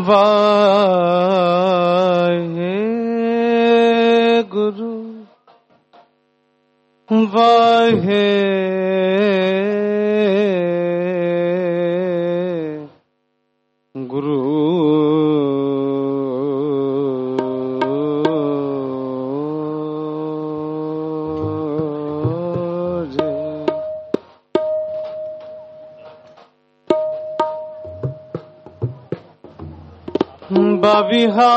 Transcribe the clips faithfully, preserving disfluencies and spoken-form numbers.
वाहे गुरु वाहे गुरु बबिहा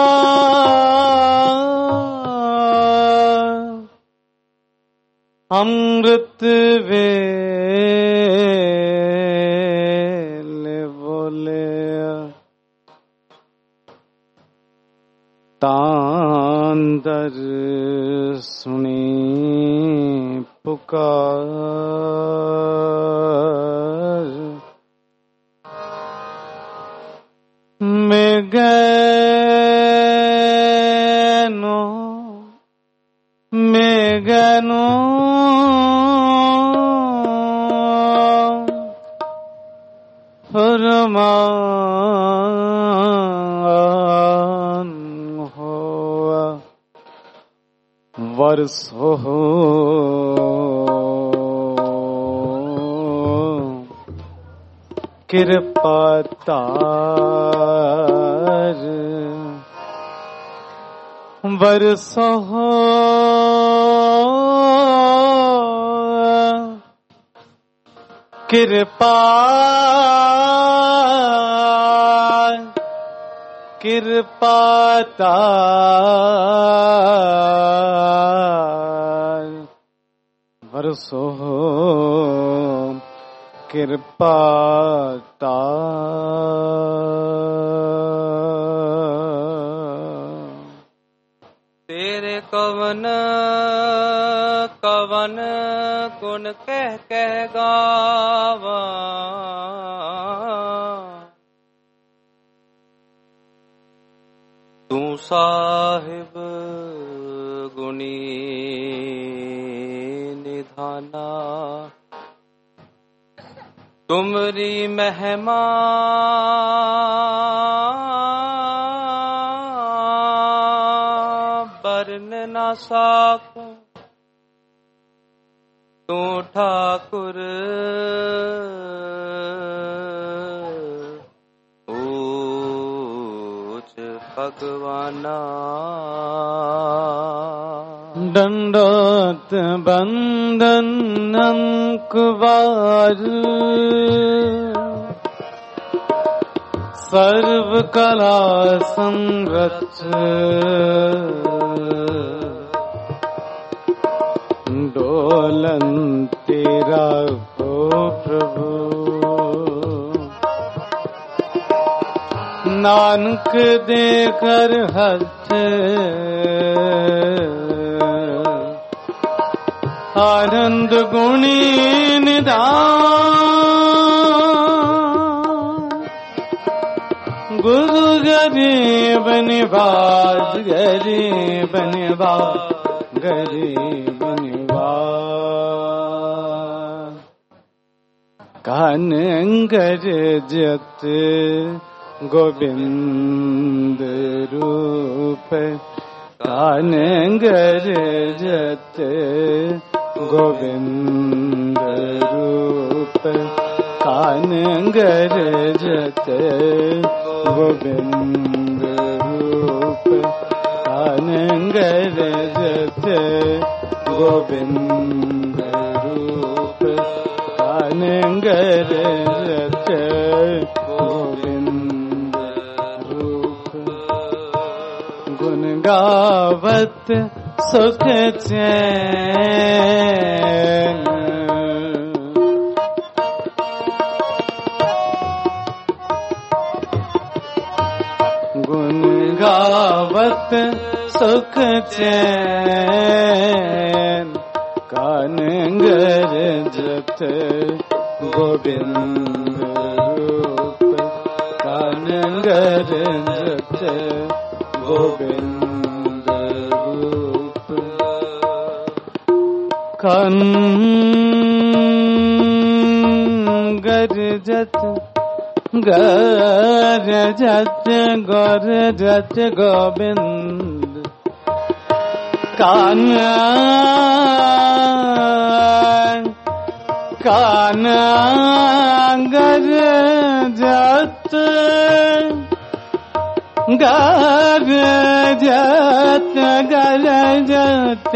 अमृत वेले बोले तांदर सुनी पुकार में गैनो में गैनो फरमान हुआ वर्षो कृपातार वर्षो कृपा कृपातार वर्षो कृपातार तेरे कवन कवन गुण कह कह गावा तू साहिब गुणी निधाना तुमरी महिमा बरन ना साकूं तू ठाकुर ऊच भगवाना दंडोत बंदन अंकवार सर्व कला संरच डोलन तेरा हो प्रभु नानक देकर हथ आनंद गुणी निधान गुरु गरीब निवाज गरीब निवाज गरीब निवाज कानंगर जत गोविंद रूप कानंगर जत गोविंद रूप कानंगर जत गोविंद रूप कानंगर जत गोविंद रूप कानंगर जत गोविंद रूप गुण गावत सुख चैन गुण गावत सुख चैन कानंगर जत गोविंद रूप कानंगर जत गोविंद रूप कानंगर जत गरजत गरजत गोविंद कान कान गरजत गरजत गरजत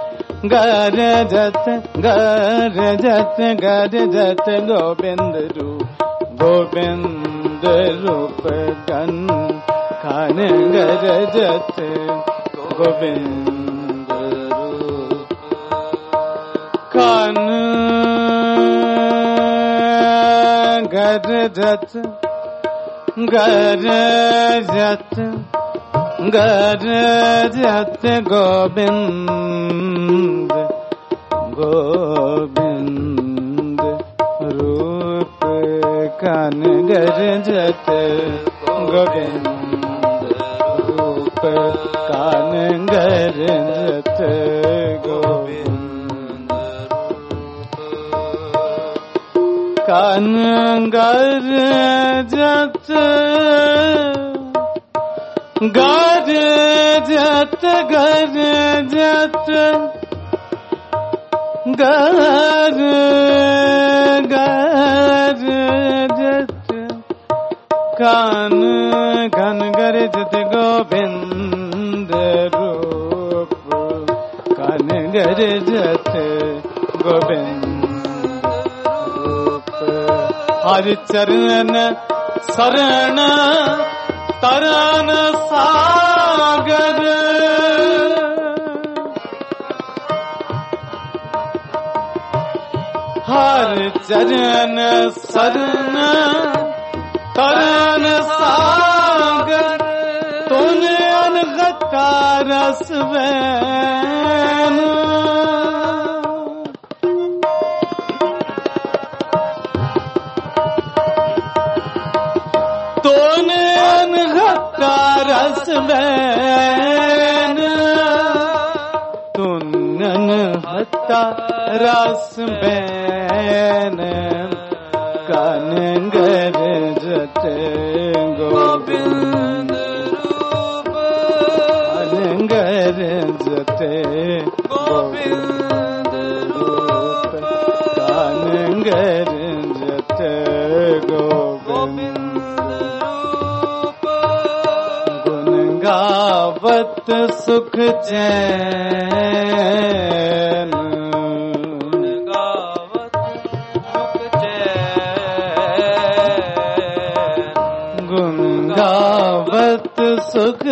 गरजत गरजत गरजत गोविंद रूप गोविंद रूप कन कान गरजत गोविंद रूप कान गरजत गरजत गरजत गोविंद गोविंद रूप कान गरजत गोविंद रूप कान गरजत गोविंद कान गरजत गरजत गरजत गर गरजत कान घन गरजत गोविंद रूप कान गरजत गोविंद रूप हरि चरण शरण तरन सागर हर चरण शरण तरन सागर तूने अनगता रस वैन तूने अनगता रस वैन तूने अनगता रस वैन कान गरजत गोविंद रूप कान गरजत गोविंद रूप कान गरजत गोविंद रूप गुण गावत सुख चैन सुख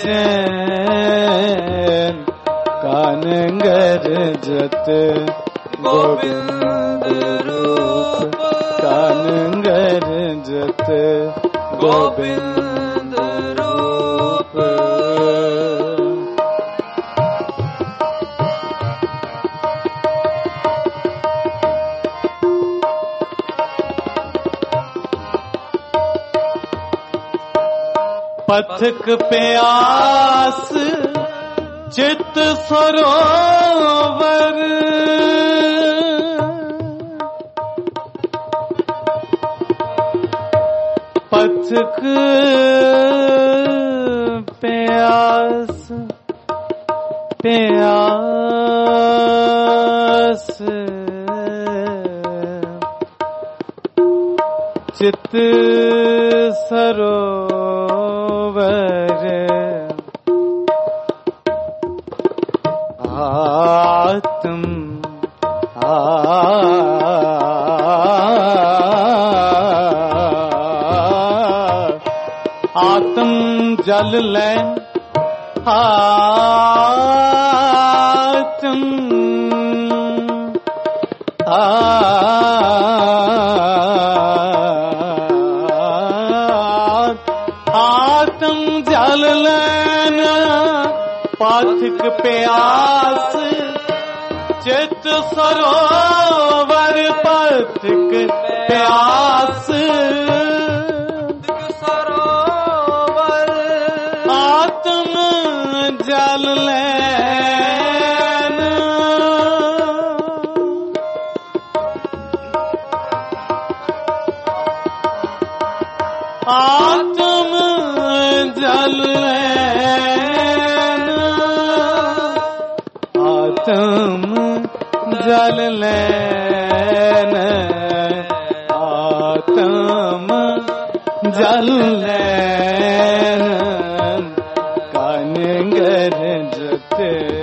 चैन कान गरजत गोविंद रूप कान गरजत गोविंद रूप पथक प्यास चित सरोवर पथक प्यास प्यास चित सरोवर आत्म आत्म जल ले आत्म आत्म जल लेना पाथिक प्यास चित सरोवर पाथिक प्यास सरोवर आत्म जल लेना जल लैन आत्म जल लैन कान गरजत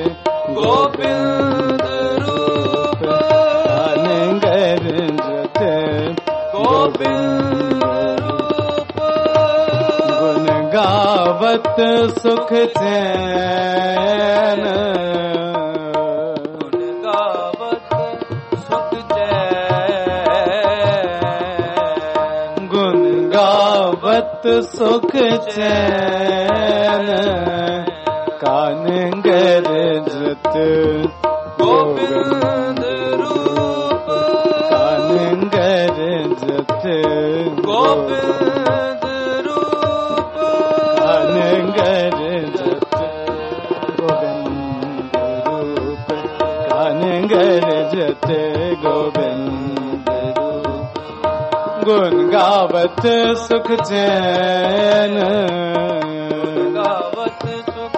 गोविंद रूप कान गरजत गोविंद रूप गुण गावत सुख चैन गुण गावत सुख चैन गुण गावत सुख चैन कान गरजत गोविंद रूप कान गरजत गोविंद रूप कान गरजत गोविंद रूप कान गरजत गोविंद रूप गुण गावत सुख चैन गावत सुख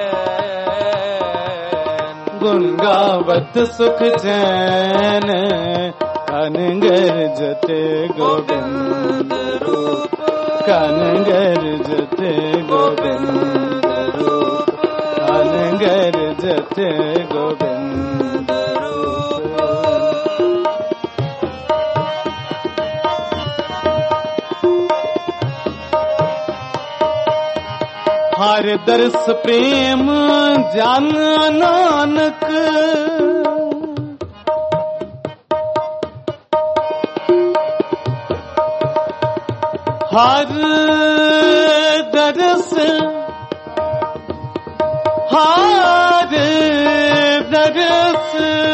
चैन गुण गावत सुख चैन कान गरजत गोविंद रूप कान गरजत गोविंद रूप कान गरजत गोविंद रूप हर दर्श प्रेम जान नानक हर दर्श हर दर्श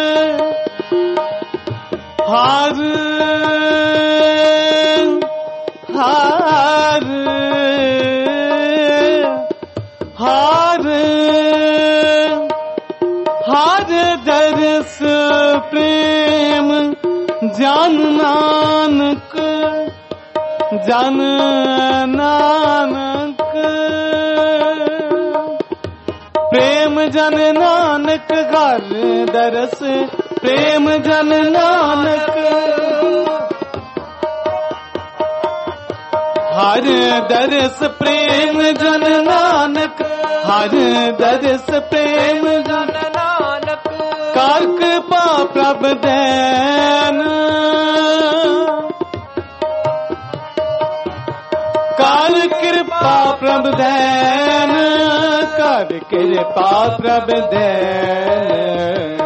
हर हर हर हर दर्श प्रेम जान नानक जान नानक प्रेम जन नानक घर दरस प्रेम जन नानक हर दरस प्रेम जन नानक हर दरस प्रेम जन नानक कर कृपा प्रभ दैन कर कृपा प्रभ दैन कर कृपा प्रभ दैन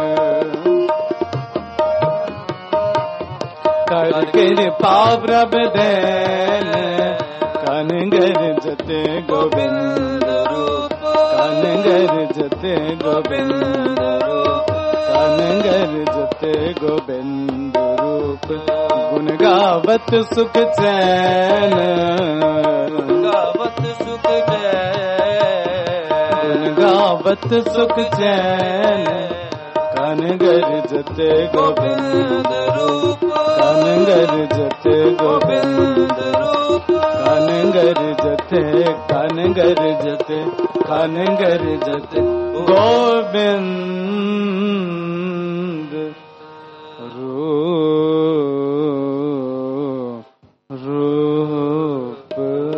कर कृपा प्रभ दैन कान गरजत गोविंद रूप कान गरजत गोविंद रूप कान गरजत गोविंद रूप गुण गावत सुख चैन गावत सुख चैन गुण गावत सुख चैन कान गरजत गोविंद रूप कान गरजत गोविंद रूप कान गरजत कान गरजत कान गरजत गोविंद रूप रूप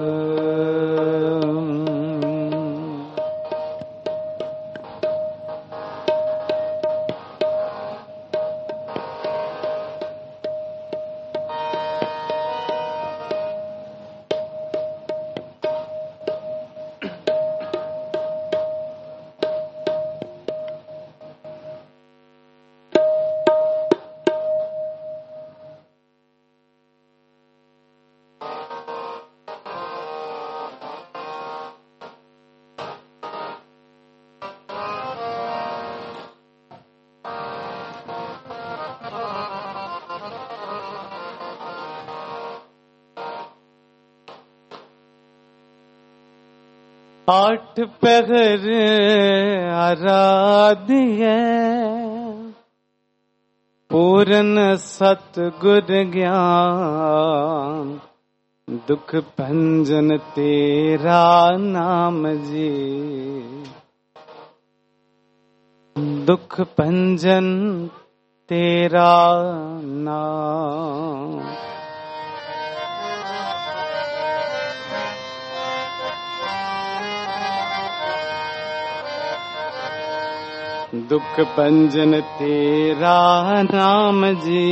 आठ पहर आराध्य पूर्ण सतगुर ज्ञान दुख भंजन तेरा नाम जी दुख भंजन तेरा नाम। दुख भंजन तेरा नाम जी,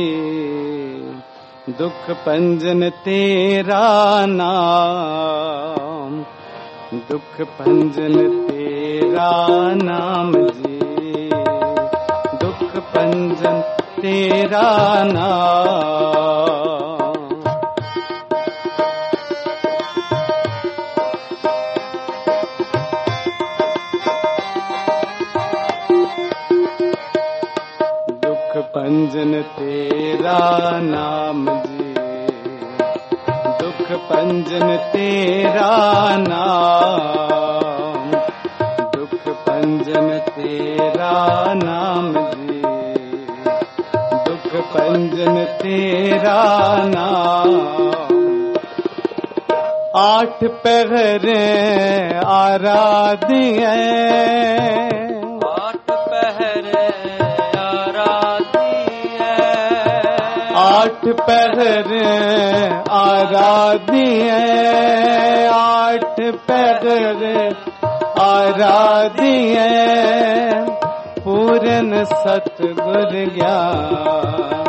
दुख भंजन तेरा नाम, दुख भंजन तेरा नाम जी, दुख भंजन तेरा नाम। दुख भंजन तेरा नाम जी, दुख भंजन तेरा नाम, दुख भंजन तेरा नाम जी, दुख भंजन तेरा नाम। आठ पहर आराध्य, आठ पहर आराध्य, आठ पहर आराध्य, आठ पहर आराध्य, पूरन सतगुर ज्ञान,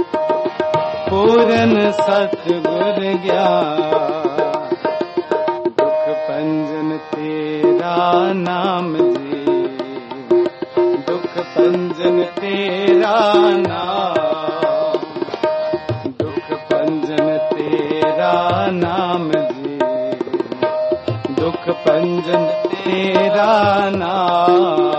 पूरन सतगुर ज्ञान। दुख भंजन तेरा नाम जी, दुख भंजन तेरा नाम, दुख भंजन तेरा नाम जी, दुख भंजन तेरा नाम।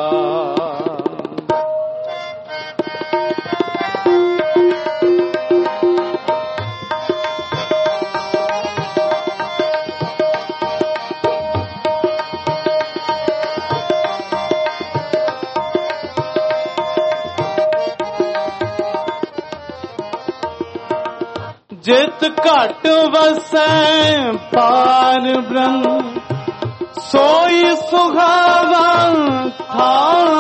जित घट वसै पार ब्रह्म, सोई सुहावा था।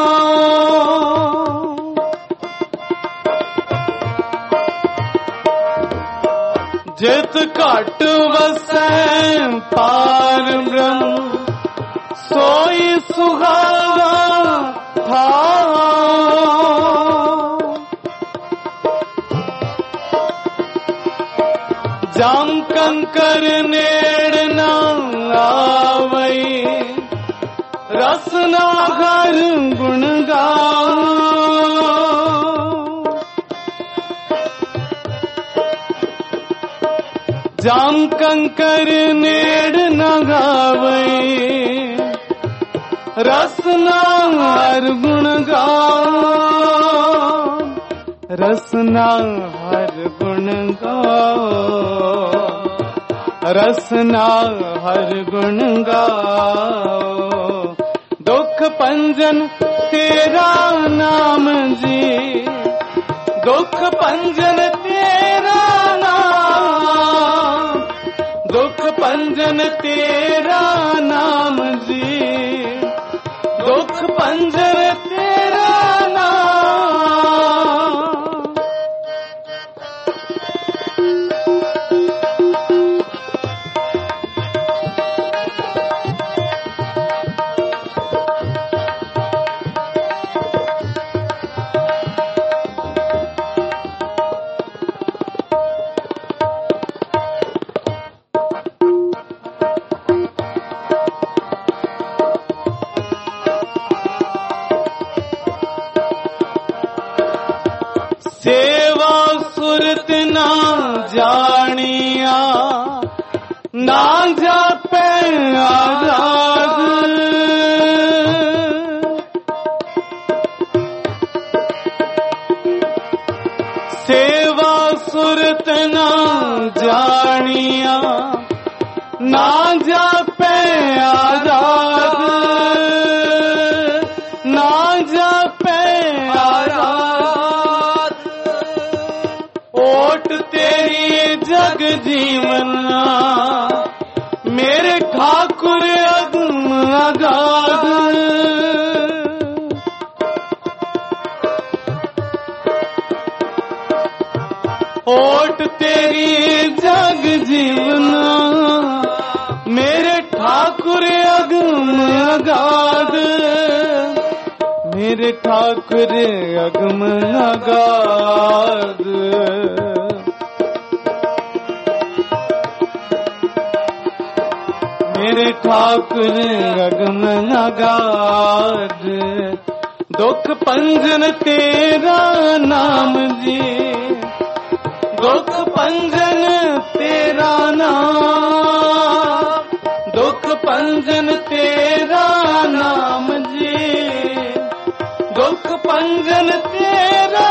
जित घट वसै पार ब्रह्म, सोई सुहावा था। जाम कंकर नेड़ न आवई, रसना हर गुण गाओ। जाम कंकर नेड़ न गावई, रसना हर गुण गाओ, रसना हर गुण गाओ, रसना हर गुण गाओ। दुख भंजन तेरा नाम जी, दुख भंजन तेरा नाम, दुख भंजन तेरा नाम जी, दुख भंजन तेरा नाम। सेवा सुरत ना जानिया, ना जापे आजाद। सेवा सुरत ना जानिया, ना जापे आजाद, ना जापे आजाद। ओट तेरी जग जीवना, मेरे ठाकुर अगम अगाध। ओट तेरी जग जीवना मेरे ठाकुर अगम अगाध मेरे ठाकुर अगम अगाध मेरे ठाकुर अगम अगाध दुख पंजन तेरा नाम जी दुख पंजन तेरा नाम दुख पंजन तेरा नाम जी दुख पंजन तेरा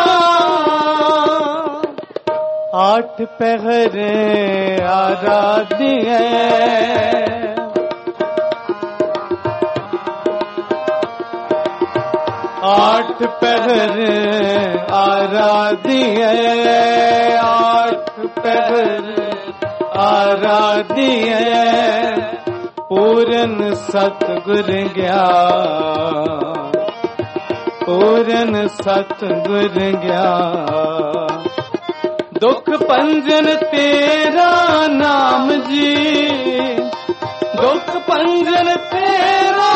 नाम आठ पहर आराध्य आठ पहर आराध्य आठ पहर आराध्य पूरन सतगुर ज्ञान पूरन सतगुर ज्ञान दुख पंजन तेरा नाम जी दुख पंजन तेरा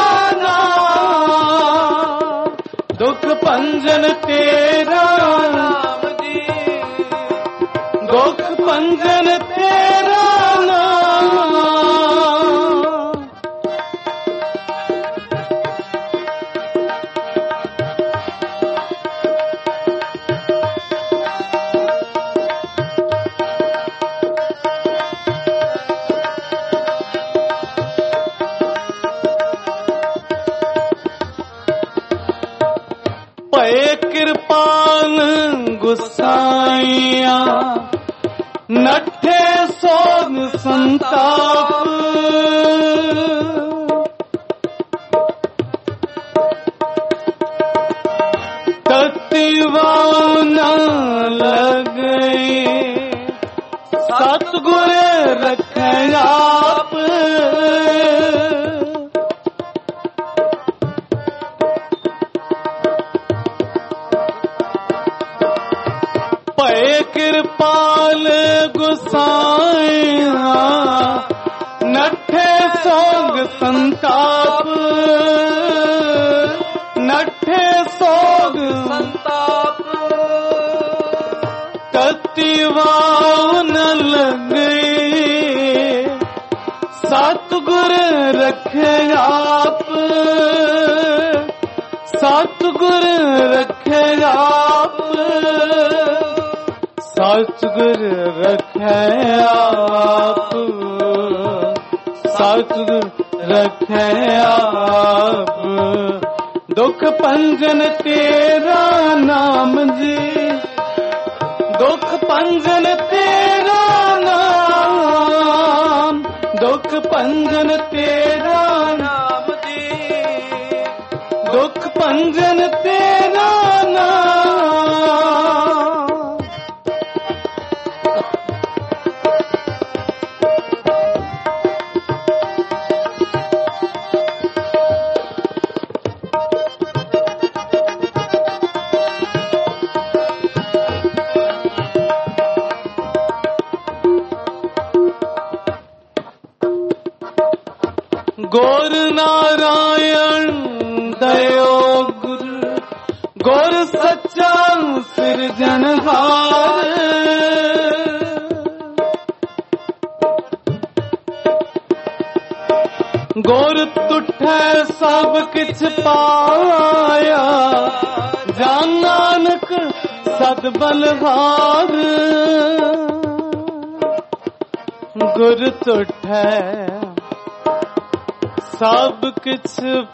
नाम दुख पंजन तेरा नाम जी दुख पंजन तेरा नाम भय कृपाल गुसाइया नठे सोग संताप तत्वाव न लगे सतगुर रखे आप भय कृपाल गुसाइया नठे सोग संताप नठे सोग संताप तत्वाव न लगे सतगुर रखे आप सतगुर रखे आप सतगुर रखे आप सतगुर रखे आप दुख पंजन तेरा नाम जी दुख पंजन तेरा नाम दुख पंजन तेरा नाम जी दुख पंजन तेरा नाम गौर नारायण दयो गुरु गौर सच्चा सिरजनहार गौर तुठै सब किछ पाया जान नानक सद बलहार गुर तुठै सब किछ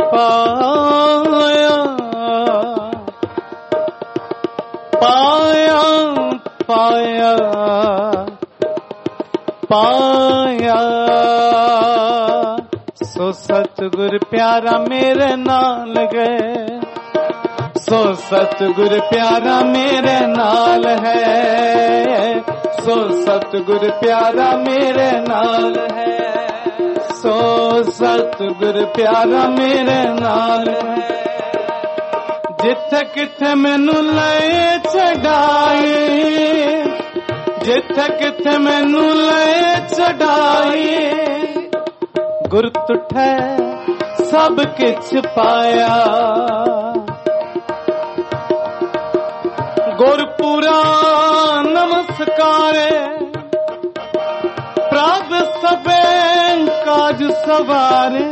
पाया पाया पाया पाया सो सतगुर प्यारा मेरे नाल गए सो सतगुर प्यारा मेरे नाल है सो सतगुर प्यारा मेरे नाल है सो सतगुर प्यारा मेरे नाल है जिथे किथे मैनू ले छड़ाए जिथे किथे मैनू ले चढ़ाई गुर तुठै सब किछ पाया गुरपुरा नमस्कारे प्रभ सबे काज सवारे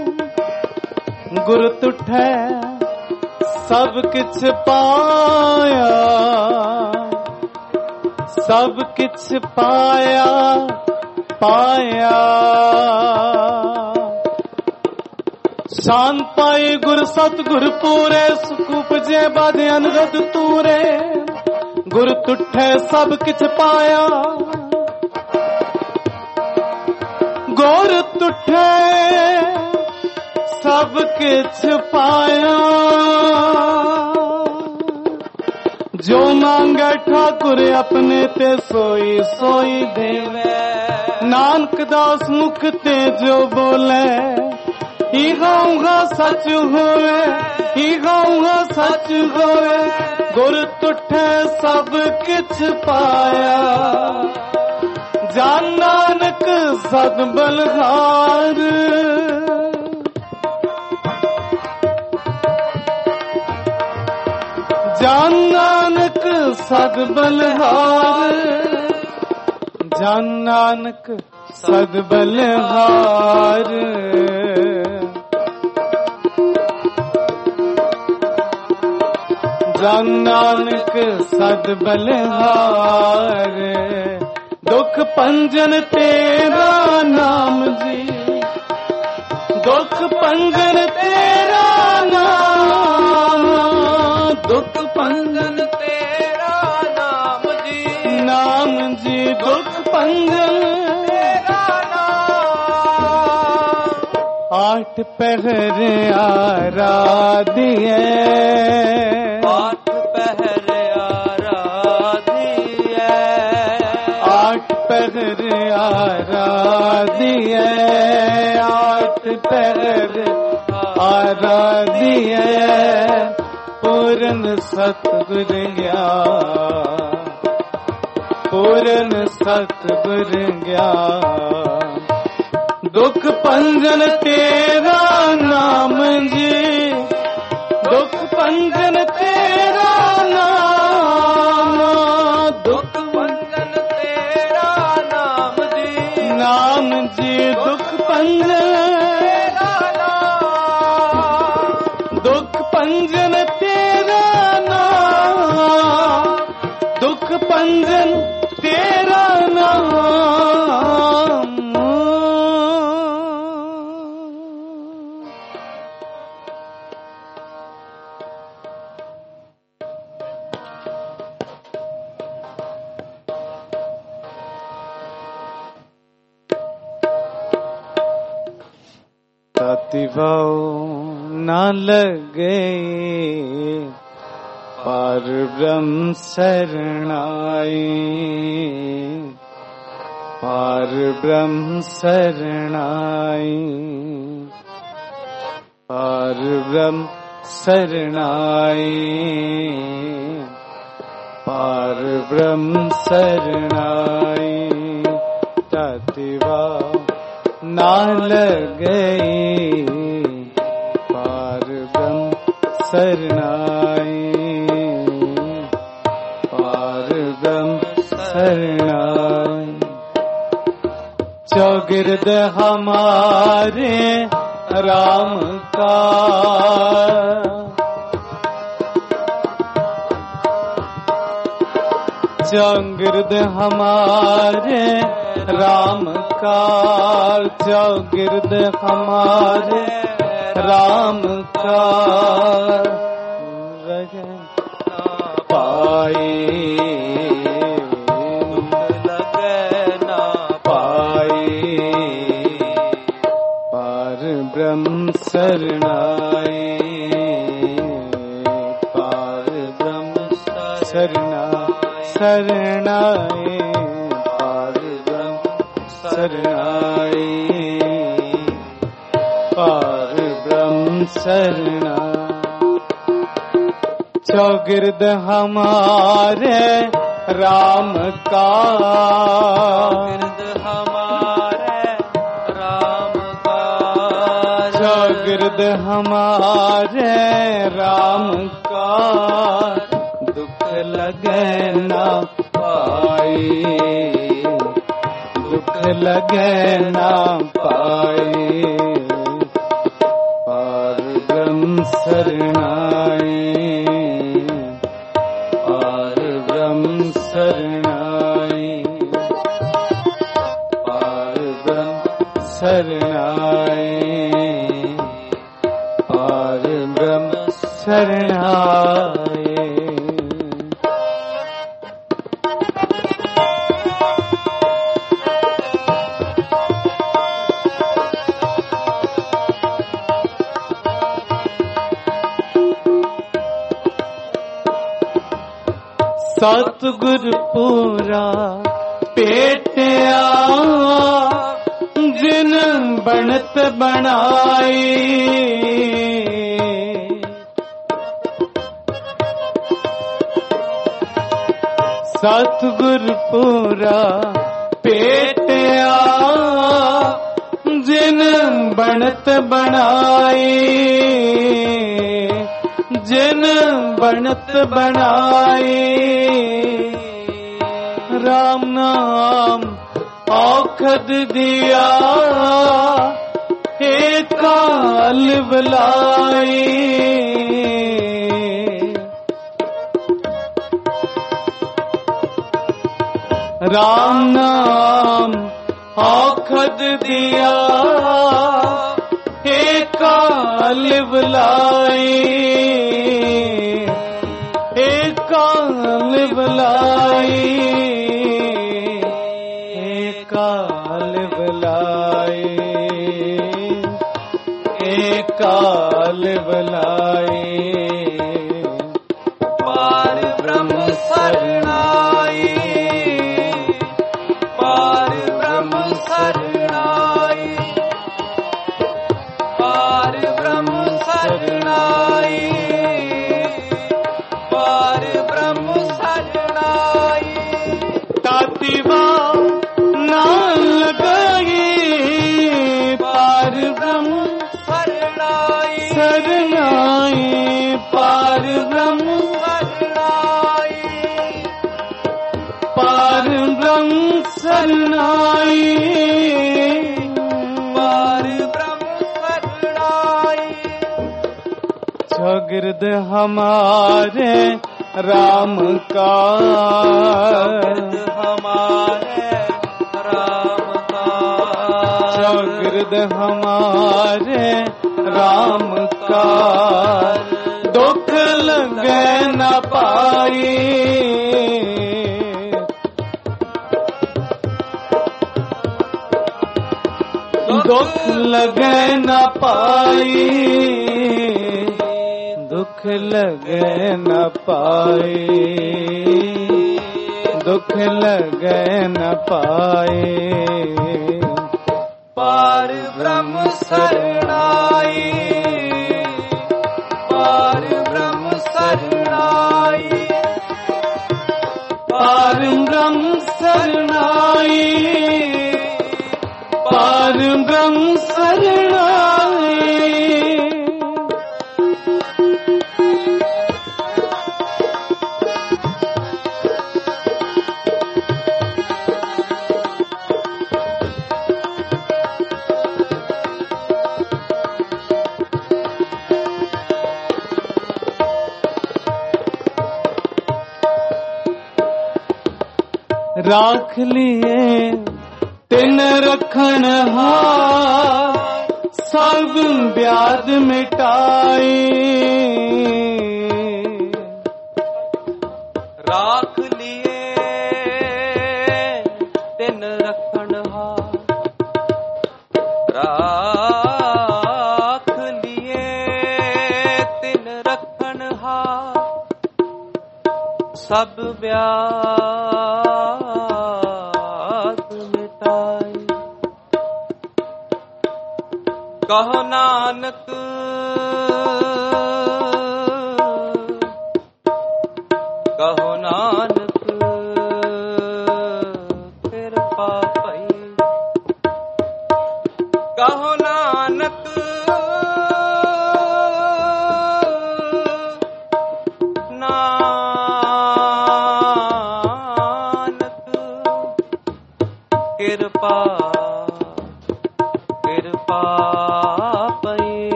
गुर तुठै सब किछ पाया सब किछ पाया पाया शान पाई गुर सतगुर पूरे सुख उपजे बाधे अनगद तूरे गुर तुठे सब किछ पाया गुर तुठे सब किछ पाया जो मांगे ठाकुर अपने ते सोई सोई देवे नानक दास मुख ते जो बोले ही गाऊंगा सच होवे ही गाऊंगा सच होवे गुर तुठे सब किछ पाया जान नानक सद बलहार जान नानक सद बलहार जान नानक सद बलहार जान नानक सद बलहार दुख पंजन तेरा नाम जी दुख पंजन तेरा नाम दुख पंजन तेरा नाम जी नाम जी दुख पंजन तेरा नाम आठ पहर आराधिए आठ पहर आराधिए आठ पहर आराधिए आठ पहर आराधिए पूर्ण सतगुर ज्ञान पूर्ण सतगुर ज्ञान दुख पंजन तेरा नाम जी दुख पंजन तेरा नाम दुख पंजन तेरा नाम जी नाम जी दुख पंजन तेरा नाम दुख पंजन दुख पंजन तेरा नाम तातिवाओ न लगे पार ब्रह्म शरणाई पार ब्रह्म शरणाई पार ब्रह्म शरणाई पार ब्रह्म शरणाई तातिवा ना लगे पार ब्रह्म शरणाई शरणाई चौगिर्द हमारे राम का चौगिर्द हमारे राम का चौगिर्द हमारे राम का पाए ब्रह्म शरणाई पार ब्रह्म शरणा शरणाई पार ब्रह्म शरणाई पार ब्रह्म शरणा चौगिर्द हमारे राम का। गिरद हमारे राम का। चौगिर्द हमारे राम का, दुख लगे न पाए, दुख लगे न पाए। पार ब्रह्म शरणाई, पार ब्रह्म शरणाई, पार ब्रह्म शरणाई, पार ब्रह्म शरणाई। सतगुर पूरा पेटिया, जिन बनत बनाई। सतगुर पूरा पेटिया, जिन बनत बनाई, जिन बनत बनाई। राम नाम औखद दिया, एक काल बुलाई। राम नाम औखद दिया, एक काल बुलाई, एक काल बुलाई, एक काल बुलाई, एक काल बुलाई। पार ब्रह्म शरणाई, पार ब्रह्म शरणाई, पार ब्रह्म शरणाई, पार ब्रह्म शरणाई। तातिवा ना लगाई, पार ब्रह्म शरणाई, शरणाई, पार ब्रह्म शरणाई, पार ब्रह्म शरणाई, पार ब्रह्म शरणाई। चौगिर्द हमारे राम का, चौगिर्द हमारे राम का। चौगिर्द हमारे राम का, दुख लगे न पाई। दुख लगे न पाई, दुख लगे न पाई, दुख लगे न पाए। पार ब्रह्म शरणाई, पार ब्रह्म शरणाई, पार ब्रह्म शरणाई, पार ब्रह्म शरणाई। राख लिए तिन रखन हार, सब ब्याद मिटाई। राख लिए तिन रखन हार, राख लिए तिन रखन हार, सब ब्याद मिटाई। कहो नानक कहो नानक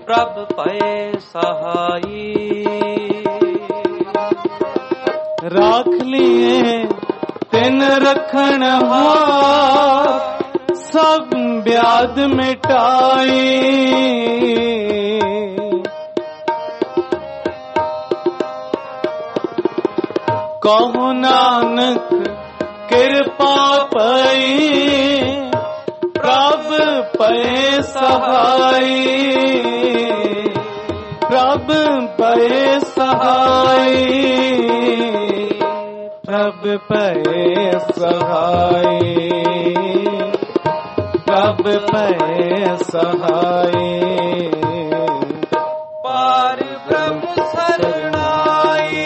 प्रभ पए सहाई। राख लिए तिन रखण हार, सब ब्याद मिटाई। कहो नानक कृपा पई, प्रभ पए सहाई। प्रभ पए सहाई, प्रभ पए सहाई। प्रभ पए सहाई। पार ब्रह्म शरणाई,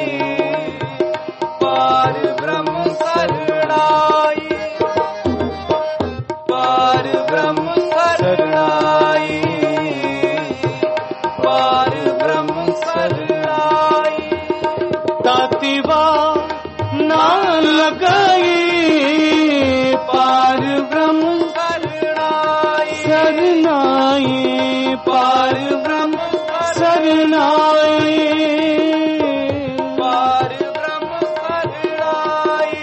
पार ब्रह्म शरणाई, पार ब्रह्म शरणाई, पार ब्रह्म शरणाई। तातिवा ना लगाई, पार ब्रह्म शरणाई। पार ब्रह्म शरणाई, पार ब्रह्म शरणाई,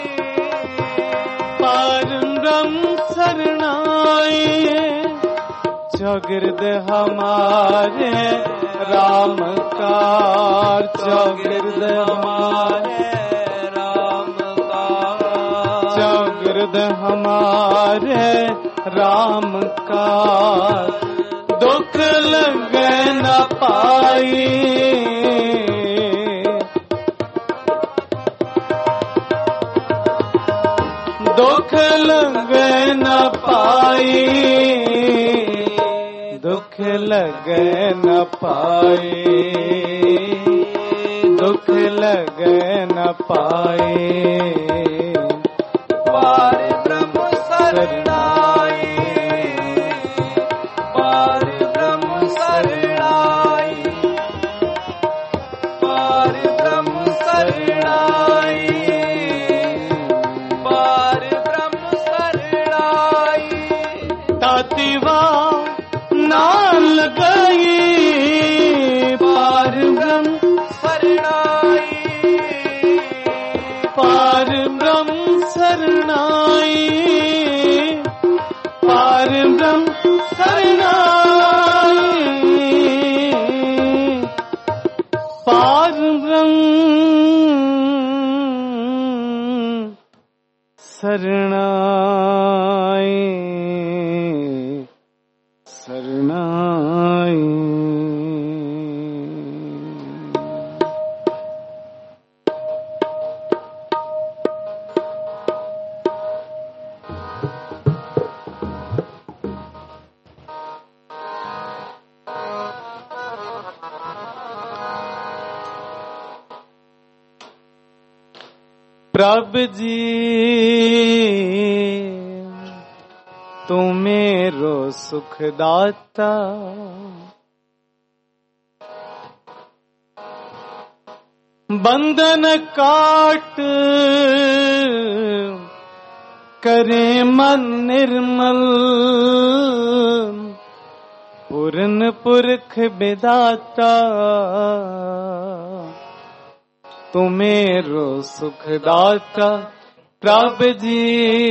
पार ब्रह्म शरणाई। चौगिर्द हमारे राम कार, चौगिर्द हमारे राम का चौगिर्द हमारे राम कार। दुख लगे न पाई, दुख लगे न पाई। दुख लगे न पाई, दुख लगे न पाई। पार ब्रह्म शरणाई, पार ब्रह्म शरणाई, पार ब्रह्म शरणाई, पार ब्रह्म शरणाई। तातिवा ना लगाई, पार ब्रह्म शरणाई, पार ब्रह्म शरणाई। पार ब्रह्म शरणाई, पार ब्रह्म शरणाई। शरणाई। प्रभ जी तू मेरो सुखदाता, बंधन काट करे मन निर्मल। पूरन पुरख विदाता तू मेरो सुखदाता। प्रभ जी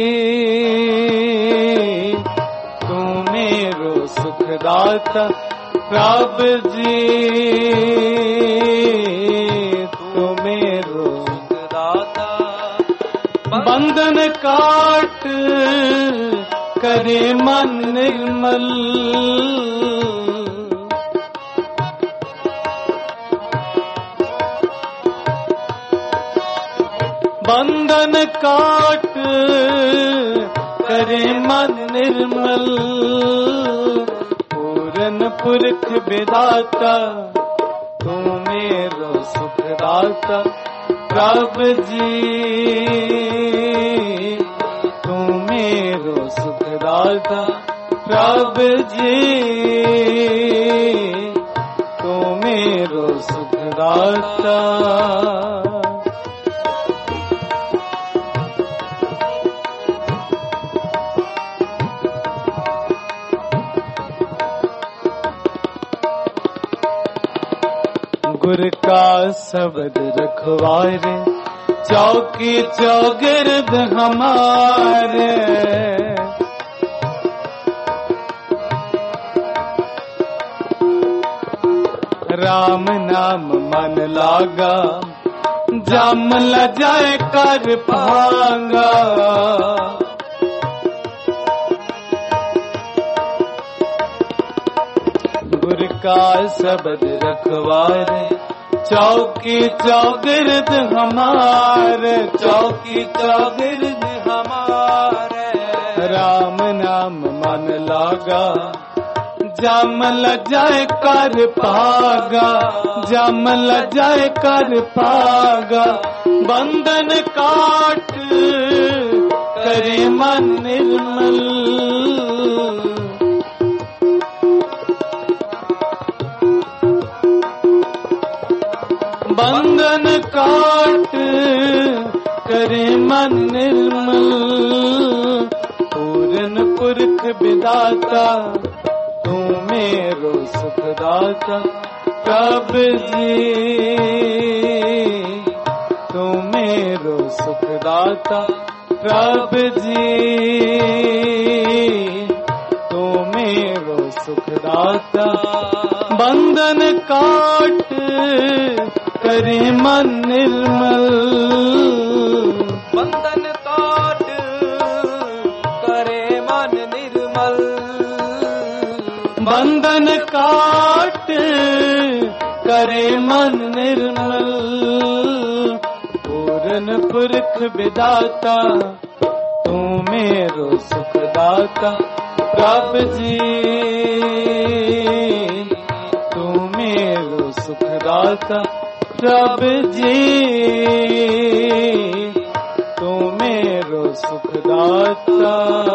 तू मेरो सुखदाता। प्रभ जी तू मेरो सुखदाता। बंधन काट करे मन निर्मल। बंधन काट करे मन निर्मल। पूरन पुरख विदाता तू मेरो सुखदाता। प्रभ जी तू मेरो सुखदाता। प्रभ जी तू मेरो सुखदाता। गुर का शब्द रखवारे, चौकी चौगिर्द हमारे। राम नाम मन लागा, जाम लजाए कर भांगा। गुर का शब्द रखवारे, चौकी चौगिर्द हमारे, चौकी चौगिर्द हमारे। राम नाम मन लागा, जाम लजाए कर पागा, जाम लजाए कर पागा। बंधन काट करे मन निर्मल, बंधन काट करे मन निर्मल। पूरन पुरख विदाता, तू मेरो सुखदाता। प्रभु जी तू मेरो सुखदाता, प्रभु जी तू मेरो सुखदाता। बंधन काट करे मन निर्मल, बंधन काट करे मन निर्मल। बंधन काट करे मन निर्मल। पूरन पुरख विदाता, तू मेरो सुखदाता। प्रभु जी तू मेरो सुखदाता। प्रभु जी तू मेरो सुखदाता।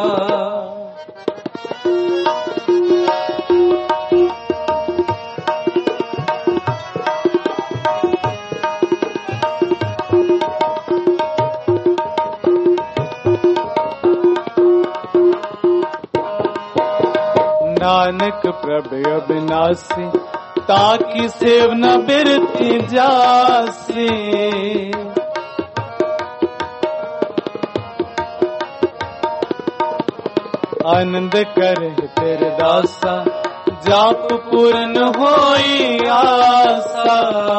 नानक प्रभु अविनाशी, ताकि सेव न बिरती जासी। आनंद करे तेरे दासा, जाप पूर्ण होई आसा।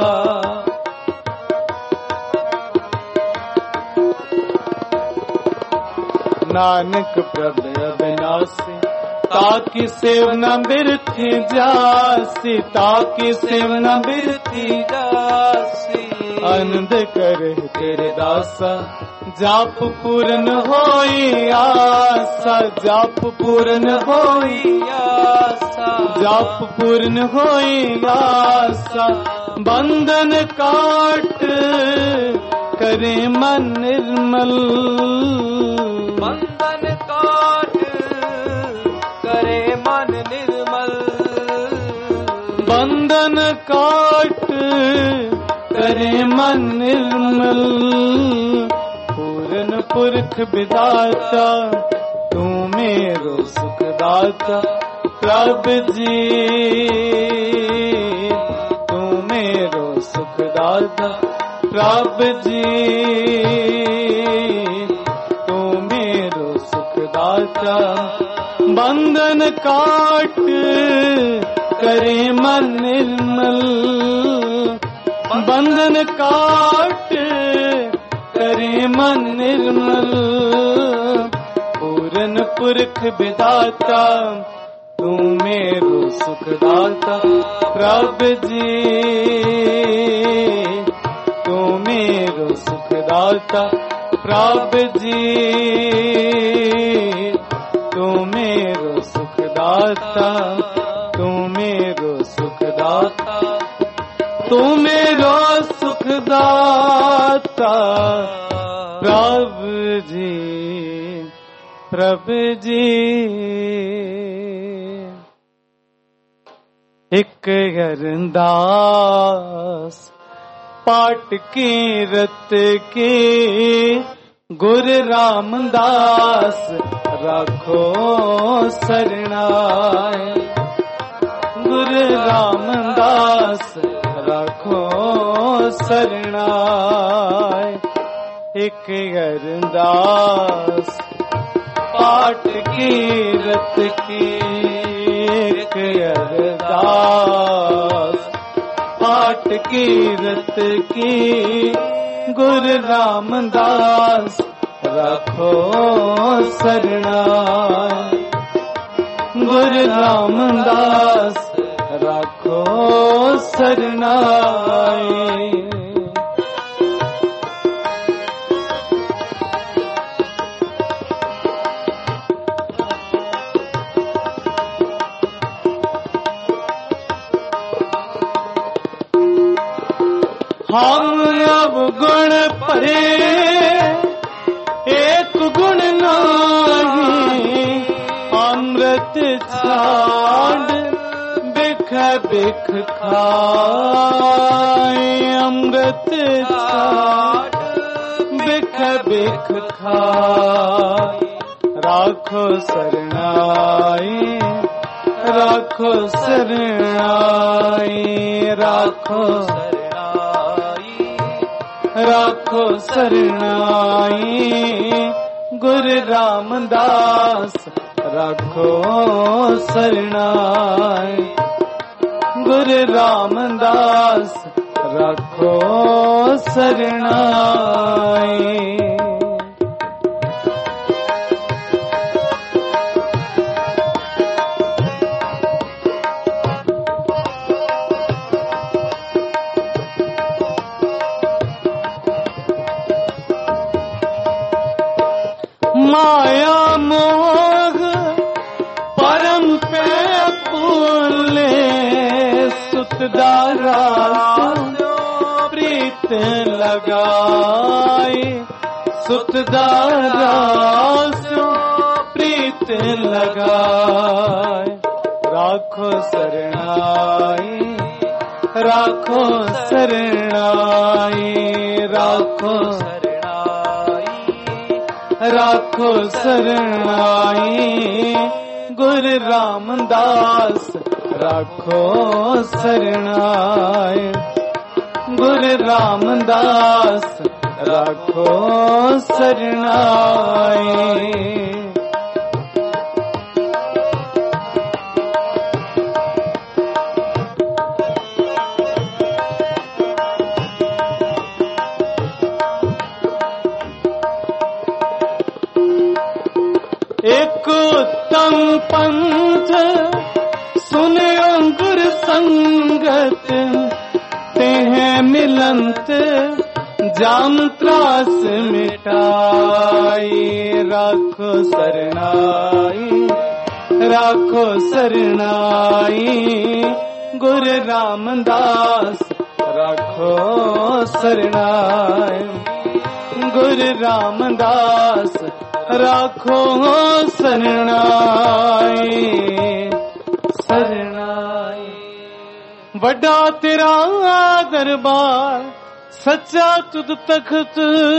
नानक प्रभु अविनाशी, ताकि सेव न बिरती जासी, ताकि सेव न बिरती जासी। आनंद करे तेरे दासा, जाप पूर्ण होई आसा। जाप पूर्ण होई आसा, जाप पूर्ण होई आसा। बंधन काट करे मन निर्मल, बंधन काट करे मन निर्मल। बंधन काट करे मन निर्मल। पूरन पुरख विदाता, तू मेरो सुखदाता। प्रभु जी तू मेरो सुखदाता। प्रभु जी तू मेरो सुखदाता। बंधन काट करे मन निर्मल, बंधन काट करे मन निर्मल। पूरन पुरख विदाता, तू मेरो सुखदाता। प्रभु जी तू मेरो सुखदाता। प्रभु जी तू मेरो सुखदाता। तू मेरो सुखदाता। तू मेरो सुखदाता। प्रभु जी प्रभु जी। एक अरदास पाठ की रत के, गुरु रामदास राखो सरणाए। गुरु रामदास राखो सरनाय। एक अरदास पाठ कीरत की, एक अरदास पाठ कीरत की, गुरु रामदास रखो सरनाय। गुरु रामदास रखो सरनाय। हम अब गुण परे एक गुण नाही, अमृत छाड़ बिख बिख खाए। अमृत छाड़ बिख बिख खाए। राखो सरनाई, राखो सरनाई, राखो राखो सरनाई। गुरु रामदास राखो सरनाई। गुरु रामदास राखो सरनाई। माया मोह परम पे फूले, सुतदारा प्रीत लगाए। सुतदारा प्रीत लगाए। राखो सरनाई, राखो सरनाई, राखो राखो सरनाई। गुरु रामदास राखो सरनाई। गुरु रामदास राखो सरनाई। एक उत्तम पंथ सुनो गुरु संगत, तेह मिलंत जाम त्रास मिटाई। राखो सरनाई, राखो सरनाई। गुरु रामदास राखो सरनाई। गुरु रामदास राखो सरनाई। सरनाई वड्डा तेरा दरबार, सच्चा तुद तख्त।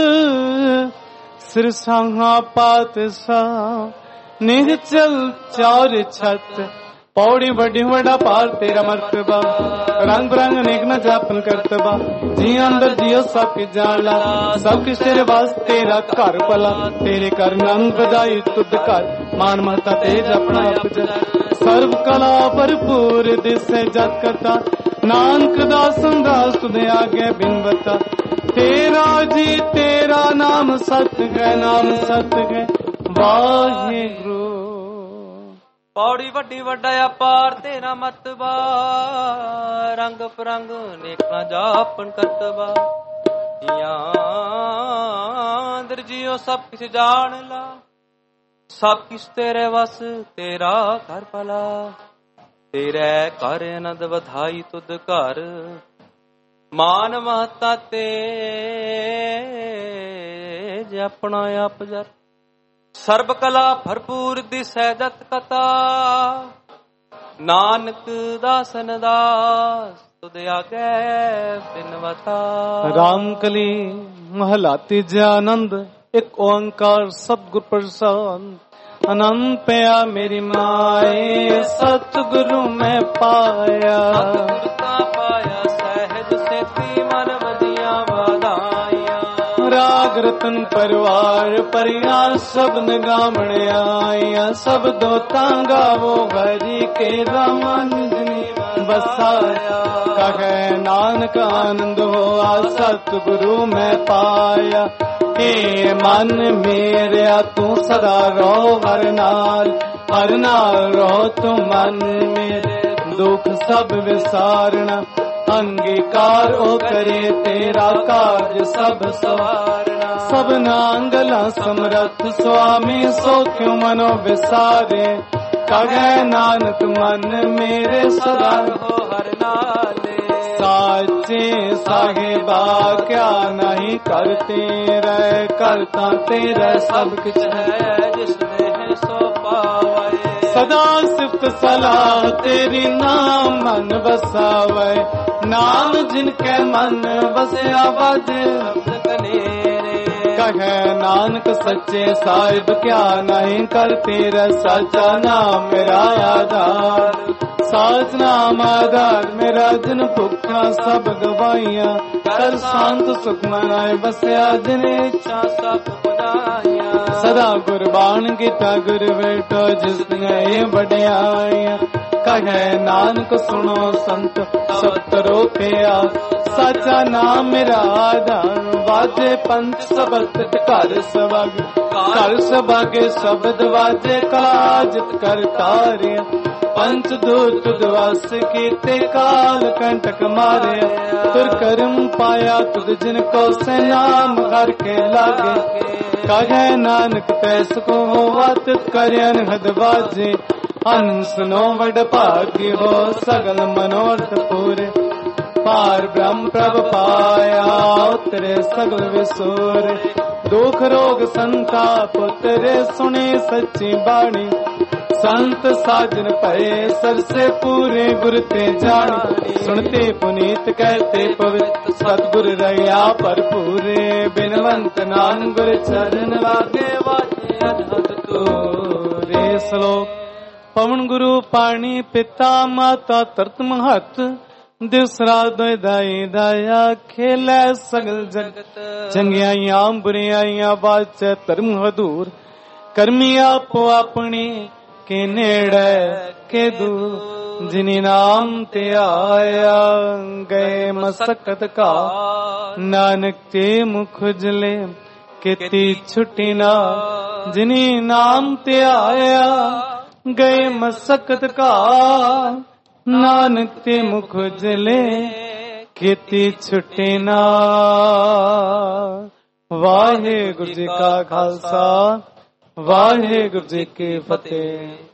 सिर सांहा पातशाह निज चल चार छत। पौड़ी बड़ी वड़ा पार तेरा मर्तबा, रंग बिरंग अनेक न जापन करतबा। जी अंदर जियो सबके जाला, सबके तेरे वास तेरा घर भला। तेरे कर नंग बजाई तुद कर, मान महता तेज अपना अपजा। सर्व कला भरपूर दिसे जत कथा, नानक दासन दास तुझे आगे बिन बता। तेरा जी तेरा नाम सत है, नाम सत है वाहिगुरु। पौड़ी वड्डी वड्डा अपार तेरा मतबा, रंग परंग नेक ना जापन करतबा। अंदर जियो सब किस जान ला, सब किस तेरे वस तेरा घर भला। तेरे कर आनंद बधाई तुद घर, मान महता तेज अपना आप जर। सर्ब कला भरपूर दिसै जत कथा, नानक दासन दास तुद आगे बिनवता। रामकली महला तीजा आनंद, एक ओंकार सतगुर प्रसाद। अनंत पया मेरी माए, सतगुरु में पाया। सतगुरु का पाया सहज सेती मन बदी। ਨਾਗ ਰਤਨ ਪਰਿਵਾਰ ਪਰਿਆ ਸਭ ਨਗਾਵਣ ਆਇਆ ਸਭ ਦੋਤਾਂ ਗਾਵੋ ਹਰੀ ਕੇ ਰਮਨ ਬਸਾਇਆ ਕਹੈ ਨਾਨਕ ਆਨੰਦ ਹੋਆ ਸਤਿਗੁਰੂ ਮੈਂ ਪਾਇਆ ਏ ਮਨ ਮੇਰਿਆ ਤੂੰ ਸਦਾ ਰਹੁ ਹਰ ਨਾਲ ਹਰ ਨਾਲ ਰਹੁ ਤੂੰ ਮਨ ਮੇਰੇ ਦੁਖ ਸਭ ਵਿਸਾਰਣਾ ਅੰਗੀਕਾਰ ਉਹ ਕਰੇ ਤੇਰਾ ਕਾਰਜ ਸਭ ਸਵਾਰਣਾ ਸਭਨਾ ਅੰਗਲਾ ਸਮਰੱਥ ਸੁਆਮੀ ਸੋ ਕਿਉ ਮਨੋ ਵਿਸਾਰੇ ਕਹੈ ਨਾਨਕ ਮਨ ਮੇਰੇ ਸਦਾ ਰਹੋ ਹਰ ਨਾਲੇ ਸਾਚੇ ਸਾਹਿਬਾ ਕਿਆ ਨਹੀਂ ਕਰਤੇ ਰਹਿ ਕਰਤਾ ਤੇਰਾ ਸਭ ਕੁਛ ਹੈ ਜਿਸ ਨੇ ਸੋ ਪਾਵੇ ਸਦਾ ਸਿਫਤ ਸਲਾਹ ਤੇਰੀ ਨਾਮ ਮਨ ਵਸਾਵੇ ਨਾਮ ਜਿਨ ਕੈ ਮਨ ਵਸਿਆ ਵਾਜੇ ਸ਼ਬਦ ਕਨੇਰੇ ਕਹੈ ਨਾਨਕ ਸੱਚੇ ਸਾਹਿਬ ਕਿਆ ਨਹੀਂ ਕਰਤੇ ਰਹਿ ਸਾਚਾ ਨਾਮ ਮੇਰਾ ਆਧਾਰ ਸਾਚ ਨਾਮ ਆਧਾਰ ਮੇਰਾ ਜਿਨ ਭੁੱਖਾਂ ਸਭ ਗਵਾਈਆਂ ਕਰ ਸ਼ਾਂਤ ਸੁਖ ਮਨਾਏ ਵਸਿਆ ਜਿਨ ਇੱਛਾ ਸਭ ਬੁਝਾਈਆਂ ਸਦਾ ਗੁਰਬਾਣ ਕੀਤਾ ਗੁਰ ਬੈਠੋ ਜਿਸ ਨੇ ਵਡਿਆਈਆਂ ਕਹੈ ਨਾਨਕ ਸੁਣੋ ਸੰਤ ਸਭ ਤਰੋ ਪਿਆ ਸਾਚਾ ਨਾਮ ਮੇਰਾ ਆਧਾਰ ਵਾਜੇ ਪੰਚ ਸ਼ਬਦ ਘਰ ਸਵਗ ਘਰ ਸਭਾਗੇ ਸ਼ਬਦ ਵਾਜੇ ਕਾਜਤ ਕਰ ਤਾਰਿਆ ਪੰਚ ਦੂਤ ਦਵਸ ਕੀਤੇ ਕਾਲ ਕੰਟਕ ਮਾਰਿਆ ਤੁਰ ਕਰਮ ਪਾਇਆ ਤੁਧ ਜਿਨ ਕੋ ਸੇ ਨਾਮ ਹਰ ਕੇ ਲਾਗੇ ਕਹੈ ਨਾਨਕ ਤੈਸ ਕੋ ਹੋਵਤ ਕਰਿਆਨ ਹਦ ਵਾਜੇ ਹੰਸ ਨੋ ਵਡ ਭਾਗੀ ਹੋ ਸਗਲ ਮਨੋਰਥ ਪੂਰੇ ਪਾਰ ਬ੍ਰਹਮ ਪ੍ਰਭ ਪਾਇਆ ਉਤਰੇ ਸਗਲ ਵਿਸੂਰੇ ਦੁਖ ਰੋਗ ਸੰਤਾਪ ਉਤਰੇ ਸੁਣੀ ਸੱਚੀ ਬਾਣੀ ਸੰਤ ਸਾਜਨ ਭਏ ਸਰਸੇ ਪੂਰੇ ਗੁਰ ਤੇ ਜਾਣੀ ਸੁਣਤੇ ਪੁਨੀਤ ਕਹਤੇ ਪਵਿੱਤ ਸਤਿਗੁਰ ਰਹਿਆ ਭਰਪੂਰੇ ਬਿਨਵੰਤ ਨਾਨਕ ਗੁਰ ਚਰਨ ਲਾਗੇ ਵਾਜੇ ਅਨਹਦ ਤੂਰੇ ਸ਼ਲੋਕ ਪਵਨ ਗੁਰੂ ਪਾਣੀ ਪਿਤਾ ਮਾਤਾ ਤਰਤ ਮਹਤ ਦਿਵਸ ਰਾਤ ਦੋਇ ਦਾਈ ਦਾਇਆ ਖੇਲੇ ਸਗਲ ਜਗਤ ਚੰਗਿਆਈਆਂ ਬੁਰਿਆਈਆਂ ਬਾਚੈ ਧਰਮ ਹਦੂਰ ਕਰਮੀ ਆਪੋ ਆਪਣੀ ਕੇ ਨੇੜੇ ਕੇ ਦੂਰ ਜਿਨੀ ਨਾਮ ਤੇ ਆਇਆ ਗਏ ਮਸਕਤ ਕਾ ਨਾਨਕ ਤੇ ਮੁਖ ਜਲੇ ਕੀਤੀ ਛੁੱਟੀ ਨਾ ਜਿਨੀ ਨਾਮ ਤੇ ਆਇਆ ਗਏ ਮਸਕਤ ਕਾ ਨਾਨਕ ਤੇ ਮੁਖ ਜਲੇ ਕੀਤੀ ਛੁੱਟੀ ਨਾ ਵਾਹਿਗੁਰੂ ਜੀ ਕਾ ਖਾਲਸਾ ਵਾਹਿਗੁਰੂ ਜੀ ਕੀ ਫਤਿਹ।